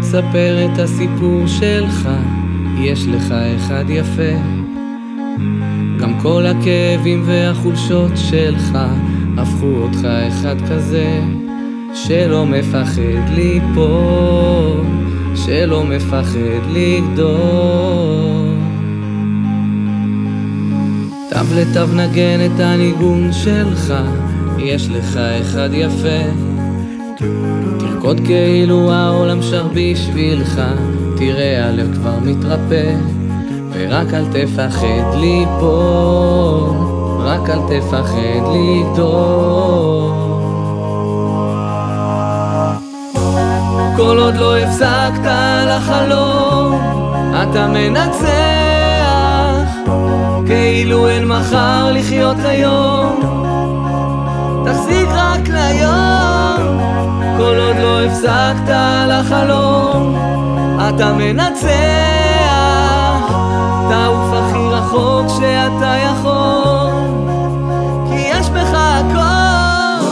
תספר את הסיפור שלך, יש לך אחד יפה. גם כל הכאבים והחולשות שלך הפכו אותך אחד כזה שלא מפחד ליפול, שלא מפחד לגדול. תו לתו נגן את הניגון שלך, יש לך אחד יפה. תרקוד כאילו העולם שר בשבילך, תראה הלב כבר מתרפא. ורק אל תפחד ליפול, רק אל תפחד לגדול. כל עוד לא הפסקת לחלום, אתה מנצח, כאילו אין מחר לחיות היום. תחזיק רק ליום, כל עוד לא הפסקת לחלום, אתה מנצח. תעוף הכי רחוק שאתה יכול, כי יש בך הכל.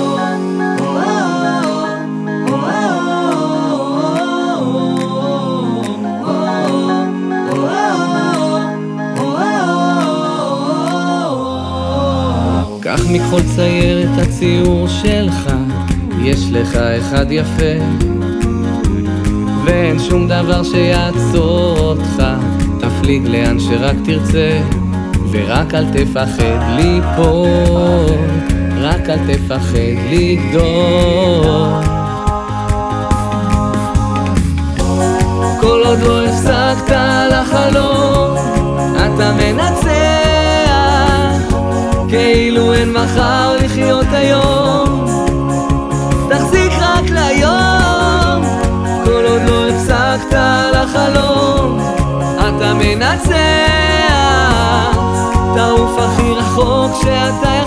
קח מכל צייר את הציור שלך, יש לך אחד יפה. ואין שום דבר שיעצור אותך, תפליג לאן שרק תרצה. ורק אל תפחד ליפול, רק אל תפחד לגדול. כל עוד לא הפסקת לחלום, אתה מנצח, כאילו אין מחר לחיות היום. תחזיק רק ליום, כל עוד לא הפסקת לחלום, אתה מנצח. תעוף הכי רחוק שאתה